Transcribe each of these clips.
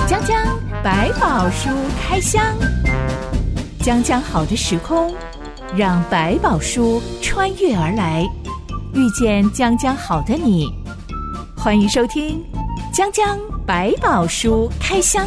江江百宝书开箱，江江好的时空，让百宝书穿越而来，遇见江江好的你。欢迎收听江江百宝书开箱。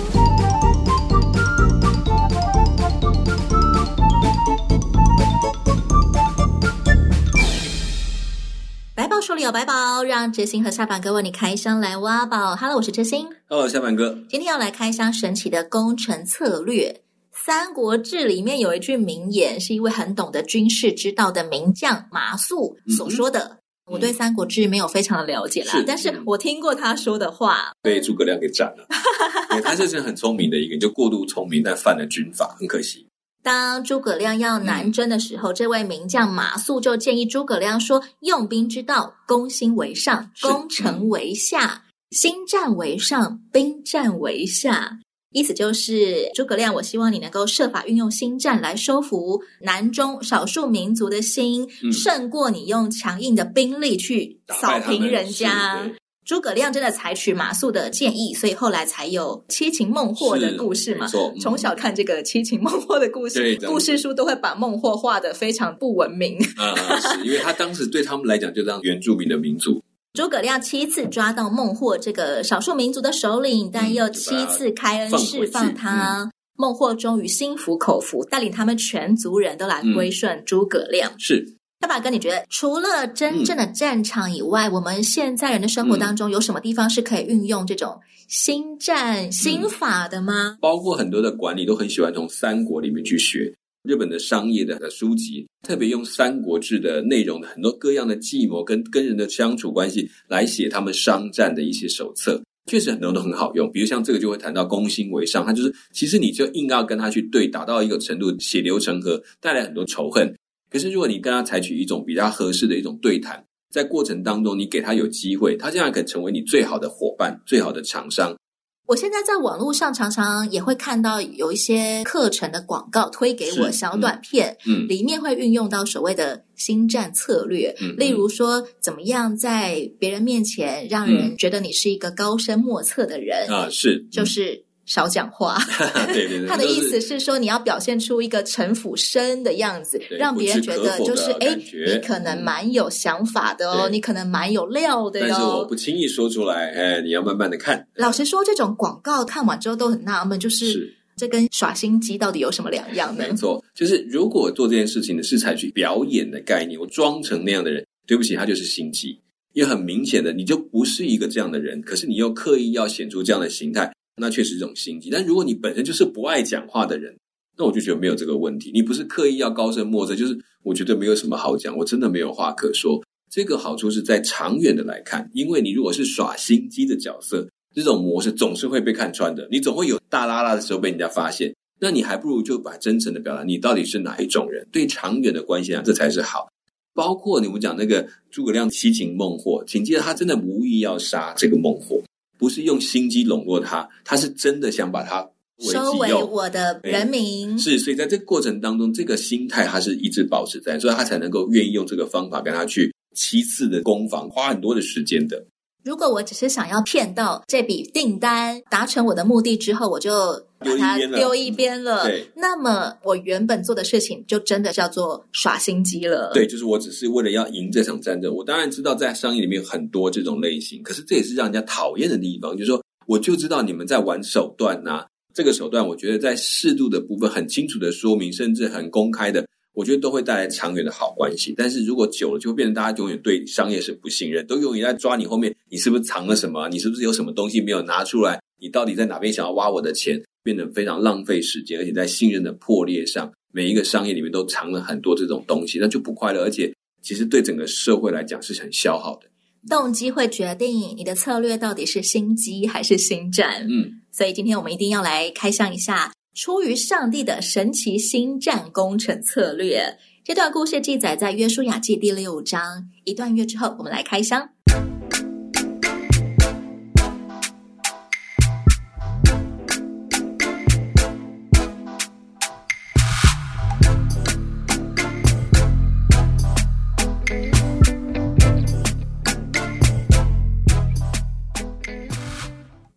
百宝书里有百宝，让知心和下凡哥为你开箱来挖宝。Hello， 我是知心。 Hello， 下凡哥。 今天要来开箱神奇的工程策略。三国志里面有一句名言，是一位很懂得军事之道的名将马谡所说的。我对三国志没有非常的了解啦，但是我听过他说的话。 被诸葛亮给斩了。他就是很聪明的一个人，就过度聪明，但犯了军法，很可惜。 当诸葛亮要南征的时候，这位名将马谡就建议诸葛亮说，用兵之道，攻心为上，攻城为下，心战为上，兵战为下。意思就是诸葛亮，我希望你能够设法运用心战来收服南中少数民族的心，胜过你用强硬的兵力去扫平人家。诸葛亮真的采取马谡的建议，所以后来才有七擒孟获的故事嘛。从小看这个七擒孟获的故事，故事书都会把孟获画得非常不文明。 是因为他当时对他们来讲就当原住民的民族。 诸葛亮7次抓到孟获这个少数民族的首领，但又7次开恩释放他。孟获终于心服口服，带领他们全族人都来归顺诸葛亮。 是。 爸爸哥，你觉得除了真正的战场以外，我们现在人的生活当中有什么地方是可以运用这种心战心法的吗？ 包括很多的管理都很喜欢从三国里面去学。日本的商业的书籍特别用三国志的内容的很多各样的计谋跟人的相处关系来写他们商战的一些手册，确实很多都很好用。比如像这个就会谈到攻心为上，它就是其实你就硬要跟他去对打到一个程度，血流成河，带来很多仇恨。可是如果你跟他采取一种比较合适的一种对谈，在过程当中你给他有机会，他这样可以成为你最好的伙伴，最好的厂商。 我现在在网络上常常也会看到有一些课程的广告推给我小短片，里面会运用到所谓的心战策略，例如说怎么样在别人面前让人觉得你是一个高深莫测的人是就是少讲话。 对， 他的意思是说你要表现出一个城府深的样子，让别人觉得就是你可能蛮有想法的哦，你可能蛮有料的哦， 但是我不轻易说出来，你要慢慢的看。 老实说，这种广告看完之后都很纳闷，就是这跟耍心机到底有什么两样呢？ 没错，就是如果做这件事情的是采取表演的概念，我装成那样的人，对不起，他就是心机。因为很明显的你就不是一个这样的人，可是你又刻意要显出这样的形态，那确实是一种心机。但如果你本身就是不爱讲话的人，那我就觉得没有这个问题。你不是刻意要高深莫测，就是我觉得没有什么好讲，我真的没有话可说。这个好处是在长远的来看，因为你如果是耍心机的角色，这种模式总是会被看穿的，你总会有大拉拉的时候被人家发现，那你还不如就把真诚的表达你到底是哪一种人，对长远的关系这才是好。包括你们讲那个诸葛亮七擒孟获，请记得他真的无意要杀这个孟获，不是用心机笼络他，他是真的想把他收为我的人民。 是，所以在这个过程当中，这个心态他是一直保持在，所以他才能够愿意用这个方法跟他去7次的攻防，花很多的时间的。 如果我只是想要骗到这笔订单，达成我的目的之后，我就把它丢一边了，那么我原本做的事情就真的叫做耍心机了。 对，就是我只是为了要赢这场战争。我当然知道在商业里面有很多这种类型，可是这也是让人家讨厌的地方，就是说我就知道你们在玩手段啊，这个手段我觉得在适度的部分很清楚的说明，甚至很公开的，我觉得都会带来长远的好关系。但是如果久了，就会变成大家永远对商业是不信任，都永远在抓你后面，你是不是藏了什么，你是不是有什么东西没有拿出来，你到底在哪边想要挖我的钱，变得非常浪费时间，而且在信任的破裂上，每一个商业里面都藏了很多这种东西，那就不快乐，而且其实对整个社会来讲是很消耗的。 动机会决定你的策略到底是心机还是心战。所以今天我们一定要来开箱一下出于上帝的神奇心战工程策略。这段故事记载在约书亚记第6章。一段乐之后，我们来开箱。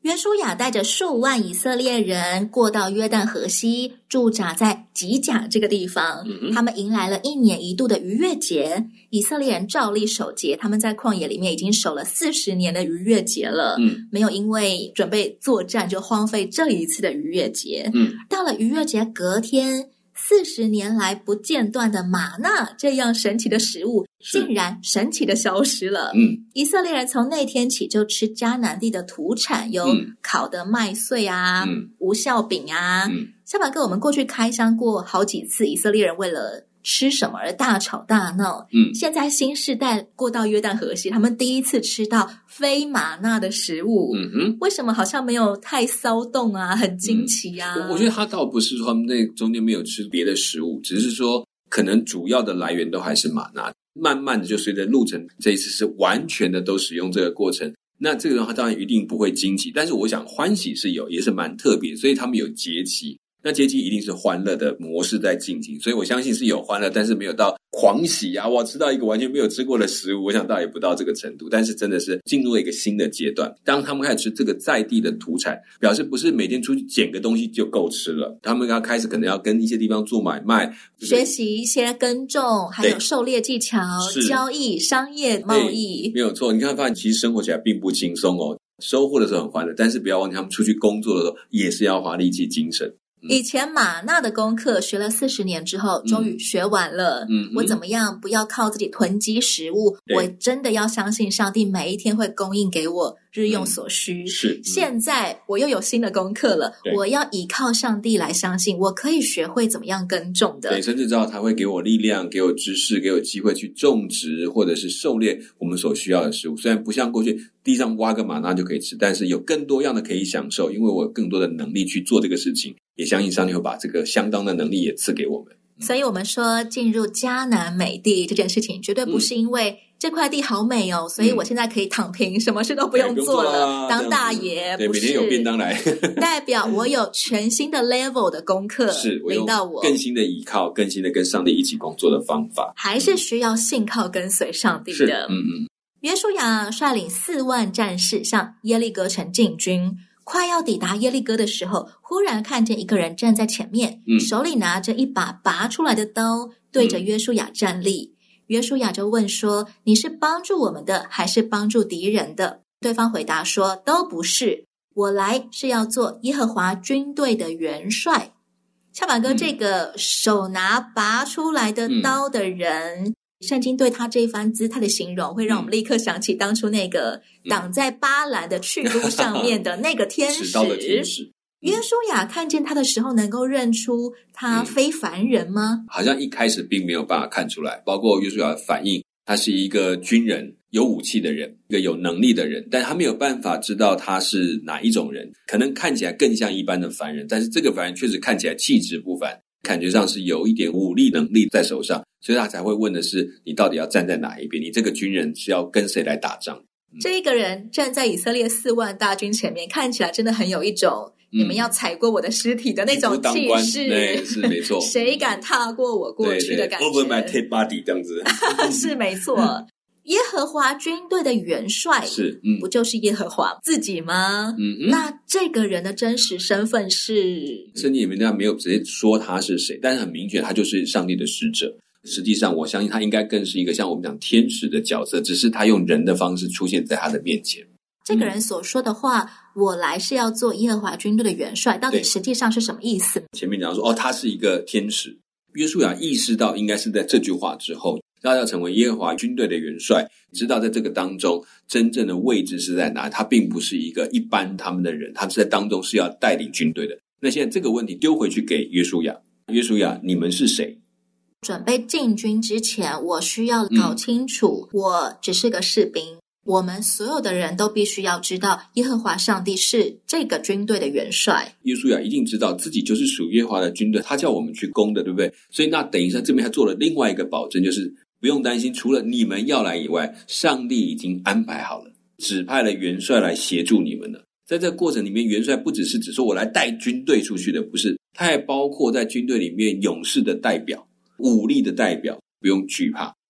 约书亚带着数万以色列人过到约旦河西，驻扎在吉甲这个地方。他们迎来了1年1度的逾越节，以色列人照例守节，他们在旷野里面已经守了40年的逾越节了，没有因为准备作战就荒废这一次的逾越节。到了逾越节隔天，40年来不间断的玛纳这样神奇的食物竟然神奇的消失了。以色列人从那天起就吃迦南地的土产，有烤的麦穗啊，无酵饼啊。小宝哥，我们过去开箱过好几次，以色列人为了吃什么而大吵大闹。现在新世代过到约旦河西，他们第一次吃到非玛纳的食物。为什么好像没有太骚动啊，很惊奇啊？ 我觉得他倒不是说他们那中间没有吃别的食物，只是说可能主要的来源都还是玛纳，慢慢的就随着路程，这一次是完全的都使用这个过程。那这个的话当然一定不会惊奇，但是我想欢喜是有，也是蛮特别，所以他们有节期。那节期一定是欢乐的模式在进行，所以我相信是有欢乐，但是没有到狂喜啊！我吃到一个完全没有吃过的食物，我想倒也不到这个程度。但是真的是进入了一个新的阶段，当他们开始吃这个在地的土产，表示不是每天出去捡个东西就够吃了，他们要开始可能要跟一些地方做买卖， 学习一些耕种，还有狩猎技巧、交易、商业贸易。 没有错，你看发现其实生活起来并不轻松哦。收获的时候很欢乐，但是不要忘记他们出去工作的时候也是要花力气精神。 以前玛纳的功课学了40年之后终于学完了。我怎么样不要靠自己囤积食物，我真的要相信上帝每一天会供应给我日用所需。现在我又有新的功课了，我要依靠上帝来相信我可以学会怎么样耕种的。 对，甚至知道他会给我力量，给我知识，给我机会去种植或者是狩猎我们所需要的食物。虽然不像过去地上挖个玛纳就可以吃，但是有更多样的可以享受，因为我有更多的能力去做这个事情，也相信上帝会把这个相当的能力也赐给我们。 所以我们说进入迦南美地这件事情绝对不是因为这块地好美哦，所以我现在可以躺平，什么事都不用做了，当大爷。 对， 不是， 每天有便当来代表我有全新的 level 的功课， 是领到我更新的依靠，更新的跟上帝一起工作的方法， 还是需要信靠跟随上帝的。约书亚率领4万战士向耶利哥城进军，快要抵达耶利哥的时候，忽然看见一个人站在前面，手里拿着一把拔出来的刀，对着约书亚站立。约书亚就问说，你是帮助我们的还是帮助敌人的？对方回答说，都不是，我来是要做耶和华军队的元帅。小马哥，这个手拿拔出来的刀的人，圣经对他这一番姿态的形容，会让我们立刻想起当初那个挡在巴兰的去路上面的那个天使。 刀的天使。 约书亚看见他的时候，能够认出他非凡人吗？ 好像一开始并没有办法看出来，包括约书亚的反应，他是一个军人，有武器的人，一个有能力的人，但他没有办法知道他是哪一种人，可能看起来更像一般的凡人，但是这个凡人确实看起来气质不凡，感觉上是有一点武力能力在手上，所以他才会问的是，你到底要站在哪一边？你这个军人是要跟谁来打仗？ 这个人站在以色列4万大军前面，看起来真的很有一种你们要踩过我的尸体的那种气势。 对，是没错。 谁敢踏过我过去的感觉？ Over my dead body 这样子。 是没错。耶和华军队的元帅是， 不就是耶和华自己吗？那这个人的真实身份是， 圣经里面没有直接说他是谁，但是很明显他就是上帝的使者。实际上我相信他应该更是一个像我们讲天使的角色，只是他用人的方式出现在他的面前。 这个人所说的话，我来是要做耶和华军队的元帅，到底实际上是什么意思？ 前面讲说他是一个天使，约书亚意识到应该是在这句话之后，他要成为耶和华军队的元帅，知道在这个当中真正的位置是在哪，他并不是一个一般他们的人，他是在当中是要带领军队的。那现在这个问题丢回去给约书亚，约书亚，你们是谁？ 准备进军之前，我需要搞清楚，我只是个士兵。我们所有的人都必须要知道，耶和华上帝是这个军队的元帅。 约书亚一定知道自己就是属于耶和华的军队，他叫我们去攻的，对不对？所以那等于在这边他做了另外一个保证，就是不用担心，除了你们要来以外，上帝已经安排好了，指派了元帅来协助你们了。在这个过程里面，元帅不只是只说我来带军队出去的，不是，他还包括在军队里面勇士的代表、武力的代表，不用惧怕。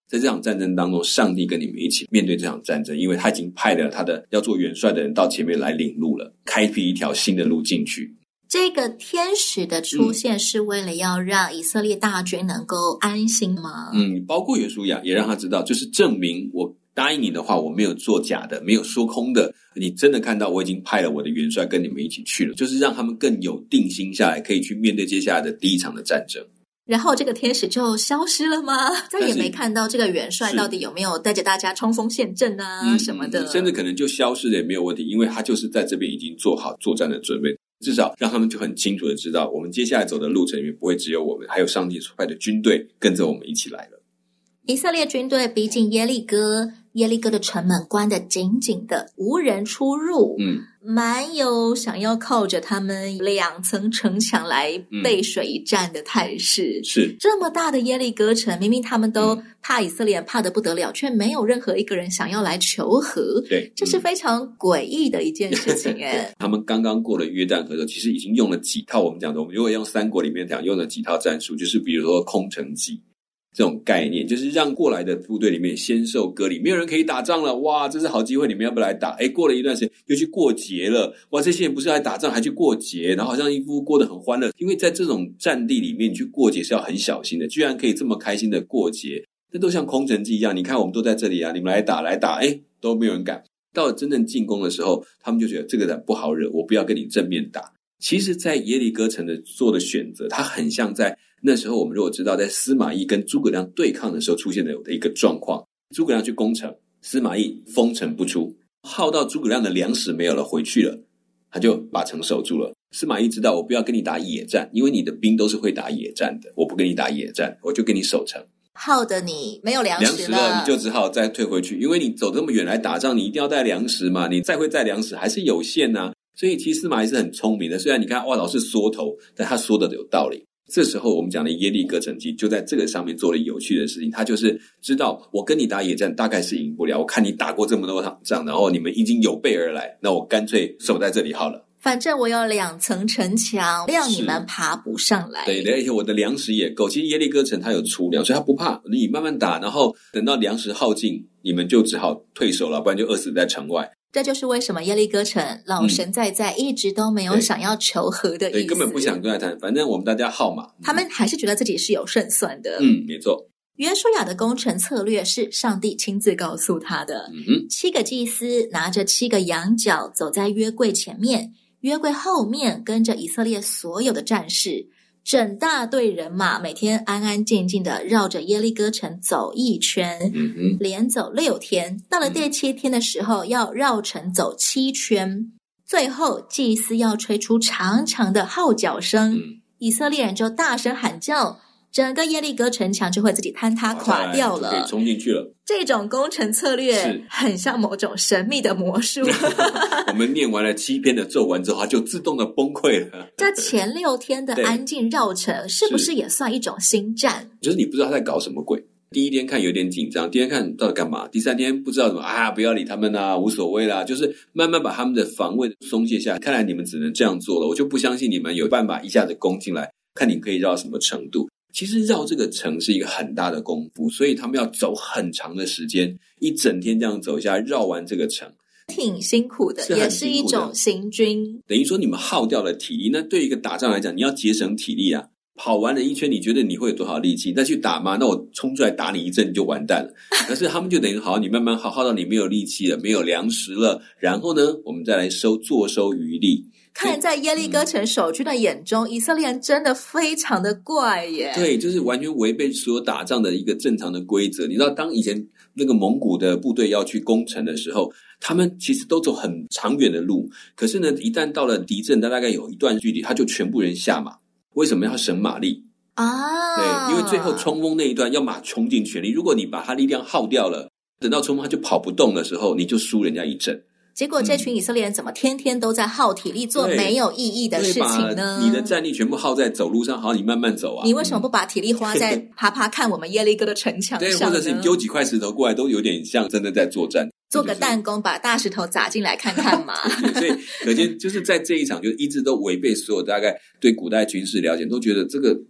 在这场战争当中，上帝跟你们一起面对这场战争，因为他已经派了他的要做元帅的人到前面来领路了，开辟一条新的路进去。 这个天使的出现是为了要让以色列大军能够安心吗？ 包括约书亚也让他知道，就是证明我答应你的话，我没有做假的，没有说空的，你真的看到我已经派了我的元帅跟你们一起去了，就是让他们更有定心下来，可以去面对接下来的第一场的战争。 然后这个天使就消失了吗？再也没看到这个元帅到底有没有带着大家冲锋陷阵啊什么的， 甚至可能就消失了也没有问题，因为他就是在这边已经做好作战的准备，至少让他们就很清楚的知道，我们接下来走的路程里面不会只有我们，还有上帝所派的军队跟着我们一起来了。 以色列军队逼近耶利哥，耶利哥的城门关得紧紧的，无人出入，蛮有想要靠着他们2层城墙来背水一战的态势。 是这么大的耶利哥城，明明他们都怕以色列人怕得不得了，却没有任何一个人想要来求和。 对， 这是非常诡异的一件事情耶。 他们刚刚过了约旦河的时候，其实已经用了几套，我们讲的，我们如果用三国里面讲，用了几套战术，就是比如说空城计这种概念，就是让过来的部队里面先受割礼，没有人可以打仗了，哇，这是好机会，你们要不要来打？过了一段时间又去过节了，哇，这些人不是来打仗还去过节，然后好像一副过得很欢乐，因为在这种战地里面你去过节是要很小心的，居然可以这么开心的过节，这都像空城计一样，你看我们都在这里啊，你们来打，都没有人敢。到了真正进攻的时候，他们就觉得这个人不好惹，我不要跟你正面打。其实在耶利哥城的做的选择，它很像在那时候我们如果知道在司马懿跟诸葛亮对抗的时候出现的一个状况，诸葛亮去攻城，司马懿封城不出，耗到诸葛亮的粮食没有了，回去了，他就把城守住了。司马懿知道我不要跟你打野战，因为你的兵都是会打野战的，我不跟你打野战，我就跟你守城， 耗得你没有粮食了，你就只好再退回去，因为你走这么远来打仗，你一定要带粮食嘛，你再会带粮食还是有限啊。所以其实司马懿是很聪明的，虽然你看哇老是缩头，但他说的有道理。这时候我们讲的耶利哥城计就在这个上面做了有趣的事情，他就是知道我跟你打野战大概是赢不了，我看你打过这么多场仗，然后你们已经有备而来，那我干脆守在这里好了， 反正我有2层城墙，让你们爬不上来。 对，而且我的粮食也够。其实耶利哥城它有储粮，所以他不怕，你慢慢打，然后等到粮食耗尽，你们就只好退守了，不然就饿死在城外。 这就是为什么耶利哥城老神在一直都没有想要求和的意思， 对，根本不想跟他谈，反正我们大家耗嘛， 他们还是觉得自己是有胜算的。 没错。 约书亚的攻城策略是上帝亲自告诉他的。7个祭司拿着7个羊角走在约柜前面，约柜后面跟着以色列所有的战士，整大队人马每天安安静静的绕着耶利哥城走一圈，连走6天，到了第7天的时候要绕城走7圈，最后祭司要吹出长长的号角声，以色列人就大声喊叫，整个耶利哥城墙就会自己坍塌垮掉了， 可以冲进去了。 这种攻城策略很像某种神秘的魔术。 我们念完了7篇的咒文之后，它就自动的崩溃了。 这前6天的安静绕城，是不是也算一种心战？ 就是你不知道他在搞什么鬼。第1天看有点紧张，第2天看到底干嘛，第3天不知道怎么不要理他们啦，无所谓啦，就是慢慢把他们的防卫松懈下来。看来你们只能这样做了，我就不相信你们有办法一下子攻进来，看你可以绕到什么程度。其实绕这个城是一个很大的功夫，所以他们要走很长的时间，一整天这样走下来，绕完这个城挺辛苦的，也是一种行军。 等于说你们耗掉了体力，那对于一个打仗来讲，你要节省体力啊。跑完了一圈，你觉得你会有多少力气？再去打吗？那我冲出来打你一阵你就完蛋了。可是他们就等于好，你慢慢耗到你没有力气了，没有粮食了，然后呢，我们再来坐收渔利。 看在耶利哥城守军的眼中，以色列人真的非常的怪耶。 对，就是完全违背所有打仗的一个正常的规则。你知道，当以前那个蒙古的部队要去攻城的时候，他们其实都走很长远的路，可是呢，一旦到了敌阵，大概有一段距离，他就全部人下马。为什么要省马力啊？对，因为最后冲锋那一段要马穷尽全力，如果你把他力量耗掉了，等到冲锋他就跑不动的时候，你就输人家一阵。 结果这群以色列人怎么天天都在耗体力做没有意义的事情呢？ 你的战力全部耗在走路上，好，你慢慢走啊。 你为什么不把体力花在爬爬看我们耶利哥的城墙上呢？ 对，或者是你丢几块石头过来，都有点像真的在作战。 做个弹弓，把大石头砸进来看看嘛。 所以可见就是在这一场就一直都违背所有大概对古代军事了解，都觉得这个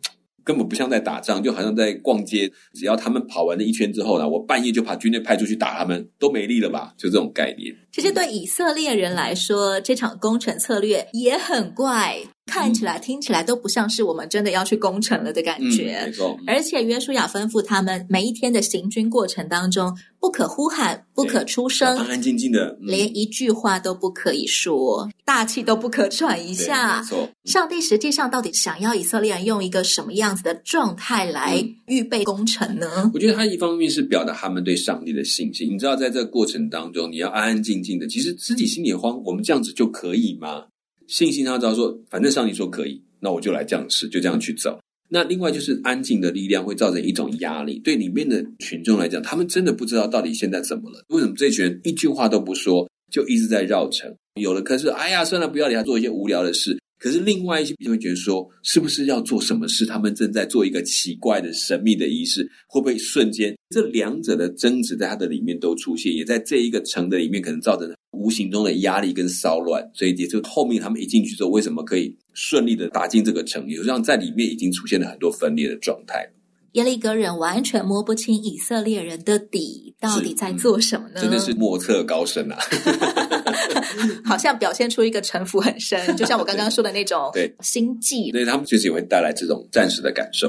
根本不像在打仗，就好像在逛街，只要他们跑完了一圈之后呢，我半夜就把军队派出去打他们，都没力了吧，就这种概念。 其实对以色列人来说，这场攻城策略也很怪，看起来听起来都不像是我们真的要去攻城了的感觉。 没错。 而且约书亚吩咐他们每一天的行军过程当中，不可呼喊，不可出声， 安安静静的， 连一句话都不可以说，大气都不可喘一下。 没错。 上帝实际上到底想要以色列人用一个什么样子的状态来预备攻城呢？ 我觉得他一方面是表达他们对上帝的信心。你知道在这个过程当中，你要安安静静的，其实自己心里慌，我们这样子就可以吗？信心他知道说，反正上帝说可以，那我就来这样试，就这样去走。那另外就是安静的力量会造成一种压力，对里面的群众来讲，他们真的不知道到底现在怎么了，为什么这群人一句话都不说，就一直在绕城。有的可是哎呀算了，不要理他，做一些无聊的事。可是另外一些就会觉得说，是不是要做什么事，他们正在做一个奇怪的神秘的仪式，会不会瞬间这两者的争执在他的里面都出现，也在这一个城的里面可能造成无形中的压力跟骚乱。所以也就后面他们一进去之后，为什么可以顺利的打进这个城，也就让在里面已经出现了很多分裂的状态。 耶利哥人完全摸不清以色列人的底到底在做什么呢？ 真的是莫测高深啊好像表现出一个城府很深，就像我刚刚说的那种心计。 对，他们确实也会带来这种暂时的感受。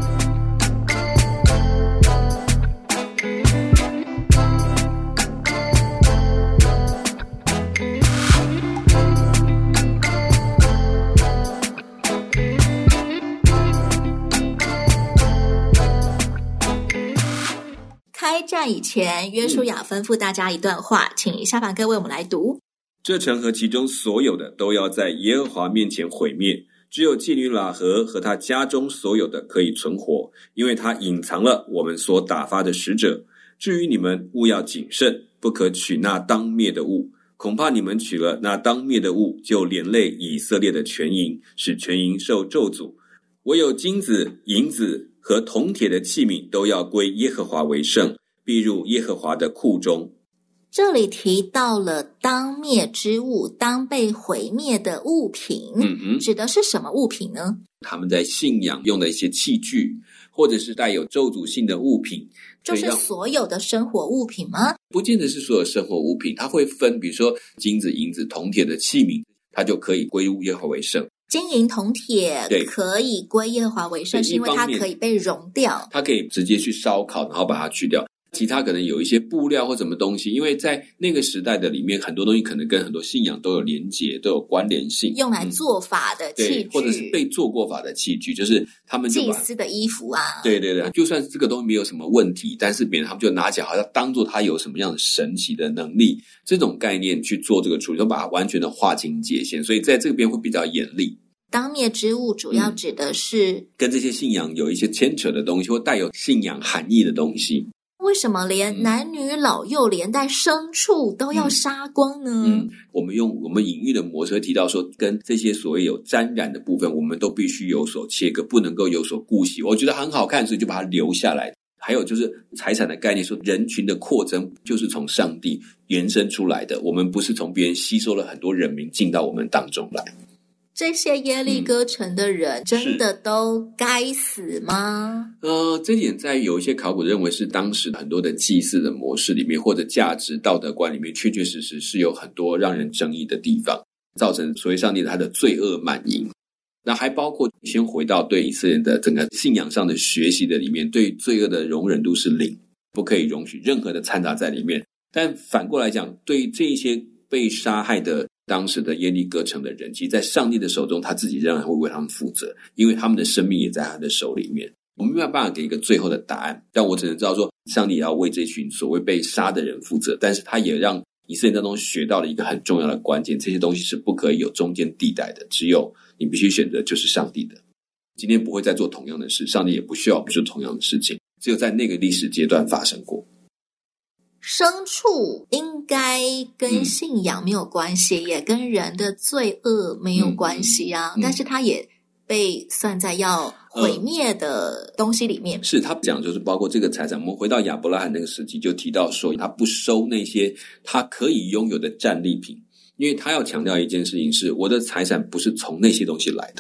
开战以前，约书亚吩咐大家一段话，请下凡哥为我们来读。 这城和其中所有的都要在耶和华面前毁灭，只有妓女喇合和他家中所有的可以存活，因为他隐藏了我们所打发的使者。至于你们，务要谨慎，不可取那当灭的物，恐怕你们取了那当灭的物，就连累以色列的全营，使全营受咒诅。唯有金子、银子和铜铁的器皿都要归耶和华为圣，必入耶和华的库中。 这里提到了当灭之物，当被毁灭的物品，指的是什么物品呢？ 他们在信仰用的一些器具，或者是带有咒诅性的物品。 就是所有的生活物品吗？ 不见得是所有生活物品，它会分，比如说金子、银子、铜铁的器皿，它就可以归入耶和华为圣。 金银铜铁可以归耶和华为圣，是因为它可以被熔掉， 它可以直接去烧烤，然后把它去掉。其他可能有一些布料或什么东西，因为在那个时代的里面，很多东西可能跟很多信仰都有连结，都有关联性， 用来做法的器具， 或者是被做过法的器具，就是他们就把祭司的衣服啊， 对，就算这个东西没有什么问题，但是别人他们就拿起来，好像当做他有什么样的神奇的能力，这种概念去做这个处理，都把它完全的划清界限，所以在这边会比较严厉。 当灭之物主要指的是跟这些信仰有一些牵扯的东西，或带有信仰含义的东西。 为什么连男女老幼连带牲畜都要杀光呢？ 我们用我们隐喻的模式提到说，跟这些所谓有沾染的部分，我们都必须有所切割，不能够有所顾惜。我觉得很好看，所以就把它留下来。还有就是财产的概念，说人群的扩增就是从上帝延伸出来的，我们不是从别人吸收了很多人民进到我们当中来。 这些耶利哥城的人真的都该死吗？ 这点在有一些考古认为是当时很多的祭祀的模式里面，或者价值道德观里面，确确实实是有很多让人争议的地方，造成所谓上帝他的罪恶满盈。那还包括先回到对以色列人的整个信仰上的学习的里面，对罪恶的容忍度是0，不可以容许任何的掺杂在里面。但反过来讲，对这一些被杀害的当时的耶利哥城的人，其实在上帝的手中，他自己仍然会为他们负责，因为他们的生命也在他的手里面。我们没有办法给一个最后的答案，但我只能知道说，上帝也要为这群所谓被杀的人负责，但是他也让以色列当中学到了一个很重要的关键，这些东西是不可以有中间地带的，只有你必须选择就是上帝的。今天不会再做同样的事，上帝也不需要我们做同样的事情，只有在那个历史阶段发生过。 牲畜应该跟信仰没有关系，也跟人的罪恶没有关系啊，但是它也被算在要毁灭的东西里面。 是他讲就是包括这个财产，我们回到亚伯拉罕那个时期就提到说，他不收那些他可以拥有的战利品，因为他要强调一件事情是，我的财产不是从那些东西来的，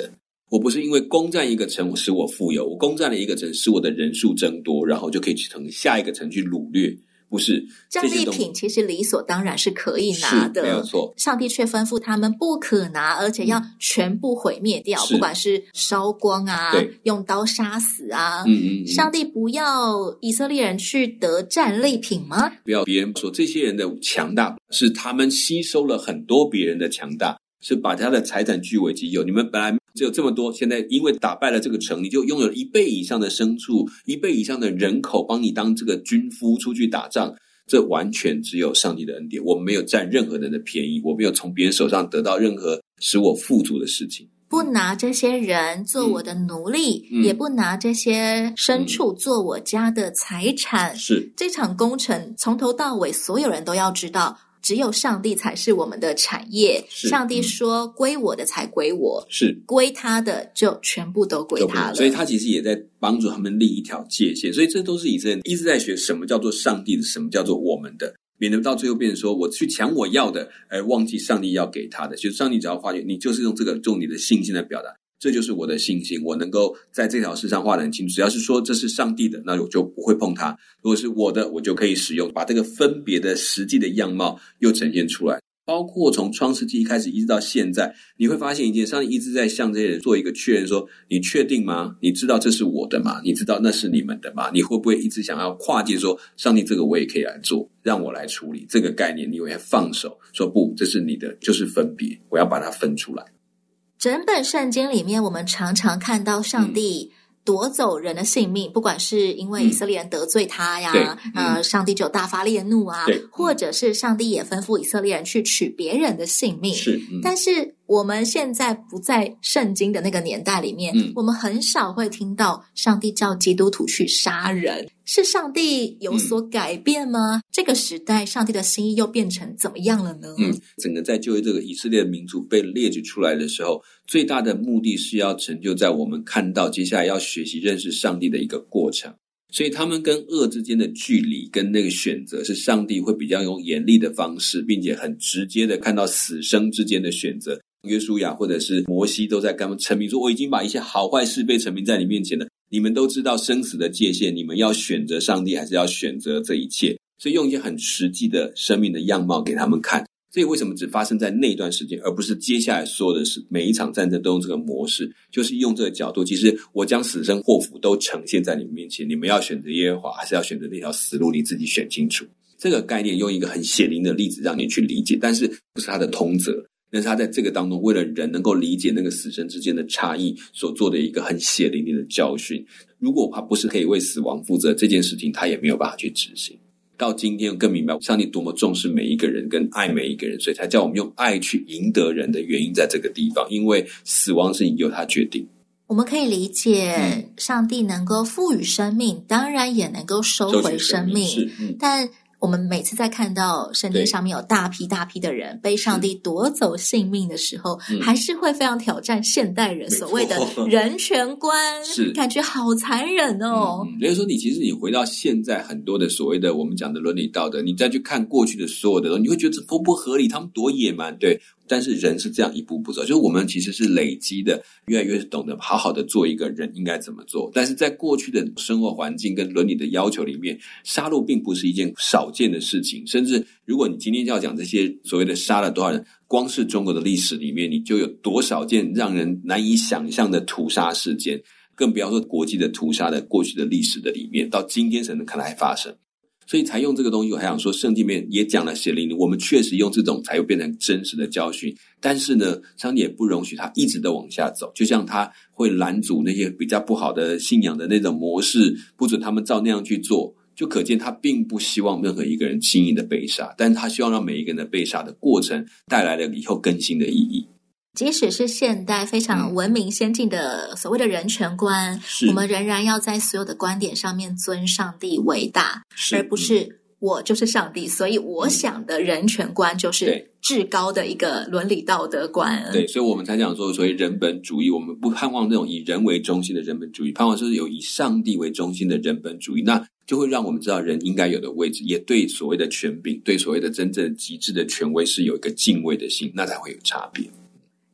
我不是因为攻占一个城使我富有，我攻占了一个城使我的人数增多，然后就可以去从下一个城去掳掠。不是， 战利品其实理所当然是可以拿的， 没有错。 上帝却吩咐他们不可拿，而且要全部毁灭掉，不管是烧光啊，用刀杀死啊。上帝不要以色列人去得战利品吗？ 不要别人说这些人的强大是他们吸收了很多别人的强大，是把他的财产据为己有。你们本来只有这么多，现在因为打败了这个城，你就拥有了1倍以上的牲畜，1倍以上的人口帮你当这个军夫出去打仗。这完全只有上帝的恩典，我没有占任何人的便宜，我没有从别人手上得到任何使我富足的事情。 不拿这些人做我的奴隶，也不拿这些牲畜做我家的财产。 是这场工程从头到尾，所有人都要知道，只有上帝才是我们的产业。上帝说归我的才归我，是归他的就全部都归他了。 所以他其实也在帮助他们立一条界限。所以这都是以色列人一直在学什么叫做上帝的，什么叫做我们的，免得到最后变成说我去抢我要的，而忘记上帝要给他的。就是上帝只要发觉你就是用这个用你的信心来表达，这就是我的信心，我能够在这条事上画得很清楚。只要是说这是上帝的，那我就不会碰它；如果是我的，我就可以使用，把这个分别的实际的样貌又呈现出来。包括从创世纪一开始一直到现在，你会发现一件，上帝一直在向这些人做一个确认，说你确定吗？你知道这是我的吗？你知道那是你们的吗？你会不会一直想要跨界说，上帝这个我也可以来做，让我来处理这个概念？你会放手说不，这是你的，就是分别，我要把它分出来。 整本圣经里面，我们常常看到上帝夺走人的性命，不管是因为以色列人得罪他呀，上帝就大发烈怒啊，或者是上帝也吩咐以色列人去取别人的性命。但是我们现在不在圣经的那个年代里面，我们很少会听到上帝叫基督徒去杀人。是上帝有所改变吗？这个时代上帝的心意又变成怎么样了呢？ 整个在就业这个以色列的民族被列举出来的时候，最大的目的是要成就在我们看到接下来要学习认识上帝的一个过程。所以他们跟恶之间的距离跟那个选择，是上帝会比较用严厉的方式，并且很直接的看到死生之间的选择。约书亚或者是摩西都在跟他们陈明说，我已经把一些好坏是非陈明在你面前了，你们都知道生死的界限，你们要选择上帝还是要选择这一切。所以用一些很实际的生命的样貌给他们看。所以为什么只发生在那段时间，而不是接下来说的是每一场战争都用这个模式，就是用这个角度，其实我将死生祸福都呈现在你们面前，你们要选择耶和华还是要选择那条死路，你自己选清楚。这个概念用一个很血淋的例子让你去理解，但是不是他的通则，但是他在这个当中为了人能够理解那个死生之间的差异所做的一个很血淋淋的教训。如果他不是可以为死亡负责这件事情，他也没有办法去执行。到今天更明白上帝多么重视每一个人跟爱每一个人，所以才叫我们用爱去赢得人的原因在这个地方，因为死亡是由他决定。 我们可以理解上帝能够赋予生命，当然也能够收回生命，但我们每次在看到圣经上面有大批大批的人被上帝夺走性命的时候，还是会非常挑战现代人所谓的人权观，感觉好残忍哦。 所以说其实你回到现在很多的所谓的我们讲的伦理道德，你再去看过去的所有的东西，你会觉得这不合理，他们多野蛮，对。但是人是这样一步步走，就是我们其实是累积的，越来越懂得好好的做一个人应该怎么做。但是在过去的生活环境跟伦理的要求里面，杀戮并不是一件少见的事情，甚至如果你今天要讲这些所谓的杀了多少人，光是中国的历史里面，你就有多少件让人难以想象的屠杀事件，更不要说国际的屠杀的过去的历史的里面，到今天可能还发生。所以才用这个东西，我还想说圣经里面也讲了血淋淋，我们确实用这种才会变成真实的教训。但是呢，上帝也不容许他一直的往下走，就像他会拦阻那些比较不好的信仰的那种模式，不准他们照那样去做，就可见他并不希望任何一个人轻易的被杀，但他希望让每一个人的被杀的过程带来了以后更新的意义。 即使是现代非常文明先进的所谓的人权观，我们仍然要在所有的观点上面尊上帝为大，而不是我就是上帝，所以我想的人权观就是至高的一个伦理道德观。 对，所以我们才讲说所谓人本主义，我们不盼望那种以人为中心的人本主义，盼望是有以上帝为中心的人本主义，那就会让我们知道人应该有的位置，也对所谓的权柄，对所谓的真正极致的权威是有一个敬畏的心，那才会有差别。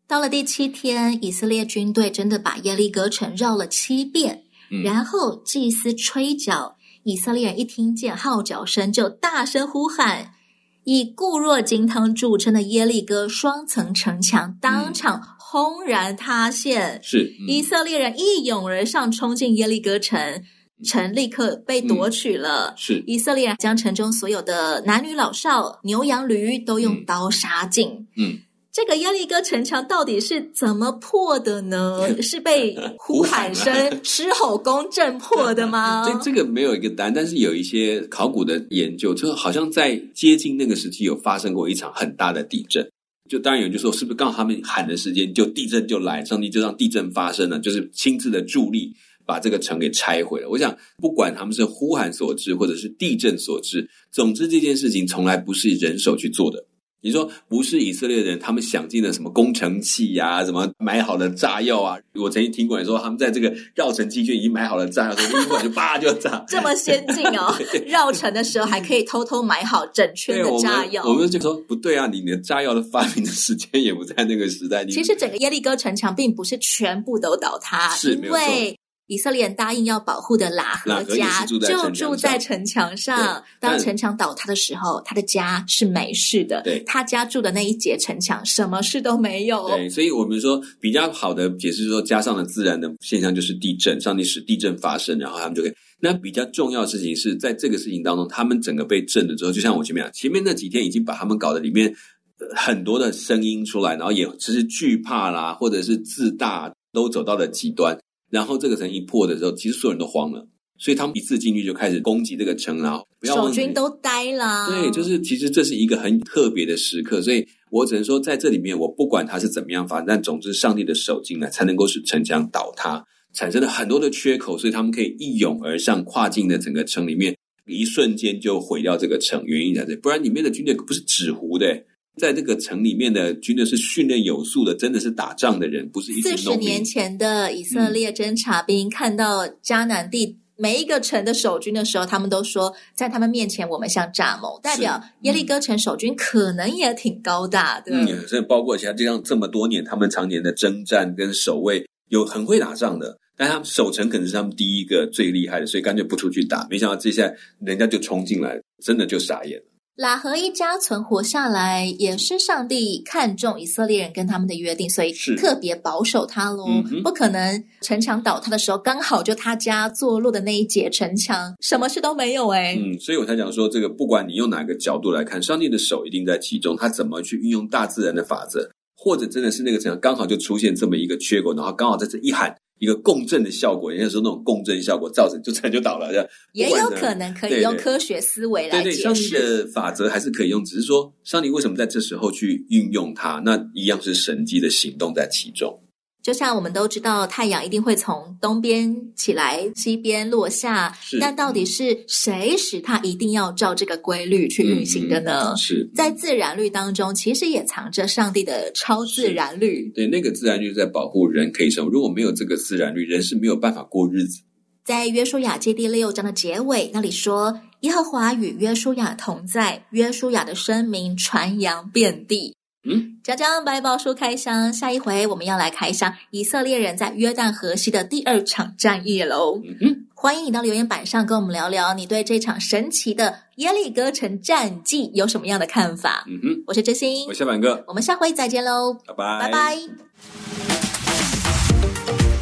到了第7天，以色列军队真的把耶利哥城绕了7遍，然后祭司吹角，以色列人一听见号角声就大声呼喊，以固若金汤著称的耶利哥双层城墙当场轰然塌陷，以色列人一涌而上，冲进耶利哥城，城立刻被夺取了。以色列人将城中所有的男女老少、牛羊驴都用刀杀尽。这个耶利哥城墙到底是怎么破的呢？是被呼喊声、狮吼功震破的吗？ 这个没有一个答案，但是有一些考古的研究，就好像在接近那个时期有发生过一场很大的地震。就当然有人就说，是不是刚好他们喊的时间就地震就来，上帝就让地震发生了，就是亲自的助力把这个城给拆毁了。我想不管他们是呼喊所致或者是地震所致，总之这件事情从来不是人手去做的。你说不是以色列人他们想尽了什么工程器啊，什么买好了炸药啊，我曾经听过人说他们在这个绕城期间已经买好了炸药，所以一会儿就叭就炸。 这么先进哦，绕城的时候还可以偷偷买好整圈的炸药。 我们就说不对啊，你的炸药的发明的时间也不在那个时代。 其实整个耶利哥城墙并不是全部都倒塌，因为以色列人答应要保护的喇合家就住在城墙上，当城墙倒塌的时候，他的家是没事的，他家住的那一节城墙什么事都没有。 对，所以我们说比较好的解释说，加上了自然的现象就是地震，上帝使地震发生，然后他们就可以。那比较重要的事情是在这个事情当中，他们整个被震了之后，就像我前面讲，前面那几天已经把他们搞得里面很多的声音出来，然后也只是惧怕啦，或者是自大，都走到了极端。然后这个城一破的时候，其实所有人都慌了，所以他们一次进去就开始攻击这个城，然后不要守军都呆了。 对，就是其实这是一个很特别的时刻，所以我只能说在这里面，我不管它是怎么样发生，但总之上帝的手进来才能够使城墙倒塌，产生了很多的缺口，所以他们可以一涌而上，跨进了整个城里面，一瞬间就毁掉这个城。原因在这，不然里面的军队不是纸糊的。在这个城里面的军队是训练有素的，真的是打仗的人，不是一群农民。 40年前的以色列侦察兵看到迦南地每一个城的守军的时候，他们都说在他们面前我们像蚱蜢，代表耶利哥城守军可能也挺高大的。 所以包括其他这么多年他们常年的征战跟守卫，有很会打仗的，但他们守城可能是他们第一个最厉害的，所以干脆不出去打，没想到接下来人家就冲进来，真的就傻眼了。 喇合一家存活下来，也是上帝看重以色列人跟他们的约定，所以特别保守他咯。不可能城墙倒塌的时候刚好就他家坐落的那一节城墙什么事都没有所以我才讲说，这个不管你用哪个角度来看，上帝的手一定在其中，他怎么去运用大自然的法则，或者真的是那个城墙刚好就出现这么一个缺口，然后刚好在这一喊一个共振的效果，人家说那种共振效果造成就城就倒了，这样也有可能可以用科学思维来解释。 对，上帝的法则还是可以用，只是说上帝为什么在这时候去运用它，那一样是神迹的行动在其中。 就像我们都知道太阳一定会从东边起来西边落下，那到底是谁使它一定要照这个规律去运行的呢？在自然律当中其实也藏着上帝的超自然律。 对，那个自然律在保护人可以生活，如果没有这个自然律，人是没有办法过日子。 在约书亚记第6章的结尾那里说，耶和华与约书亚同在，约书亚的声名传扬遍地。讲讲百宝书开箱，下一回我们要来开箱以色列人在约旦河西的第2场战役咯。欢迎你到留言板上跟我们聊聊你对这场神奇的耶利哥城战绩有什么样的看法。我是知心， 我是小板哥， 我们下回再见咯， 拜拜拜拜。